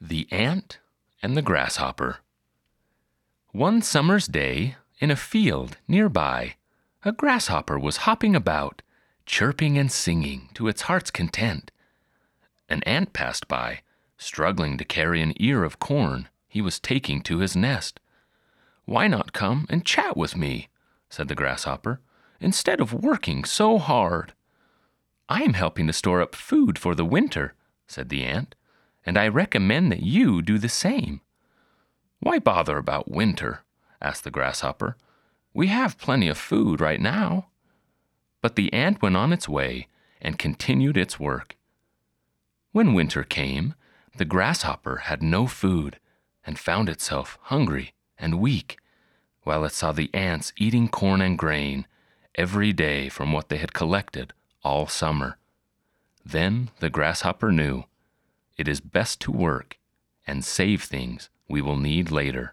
The Ant and the Grasshopper. One summer's day, in a field near by, a grasshopper was hopping about, chirping and singing to its heart's content. An ant passed by, struggling to carry an ear of corn he was taking to his nest. "Why not come and chat with me," said the grasshopper, "instead of working so hard?" "I am helping to store up food for the winter," said the ant, "and I recommend that you do the same." "Why bother about winter?" asked the grasshopper. "We have plenty of food right now." But the ant went on its way and continued its work. When winter came, the grasshopper had no food and found itself hungry and weak, while it saw the ants eating corn and grain every day from what they had collected all summer. Then the grasshopper knew it is best to work and save things we will need later.